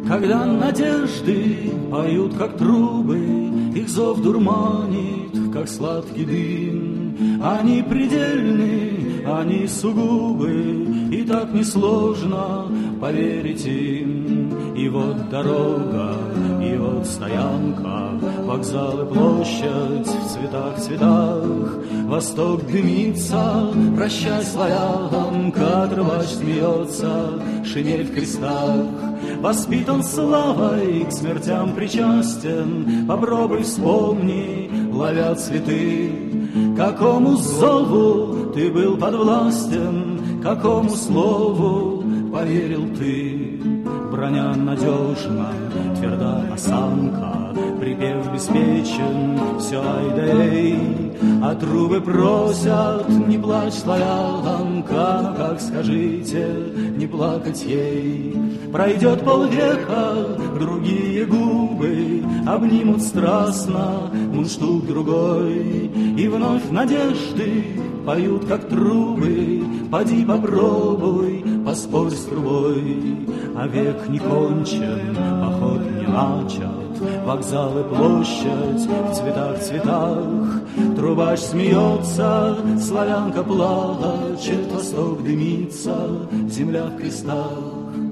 Когда надежды поют, как трубы, их зов дурманит, как сладкий дым. Они предельны, они сугубы, и так несложно поверить им. И вот дорога, и вот стоянка, вокзал и площадь в цветах, цветах. Восток дымится, прощай, славянка, трубач смеется, шинель в крестах. Воспитан славой, к смертям причастен, попробуй вспомни, ловя цветы. Какому зову ты был подвластен, какому слову поверил ты? Броня надежна, тверда осанка, припев беспечен, все ай да эй. А трубы просят, не плачь, славянка, но как скажите, не плакать ей? Пройдет полвека, другие губы обнимут страстно мундштук другой, и вновь надежды поют, как трубы. Поди попробуй, поспорь с трубой. А век не кончен, поход не начат, вокзал и площадь в цветах, цветах. Трубач смеется, славянка плачет, восток дымится, земля в крестах.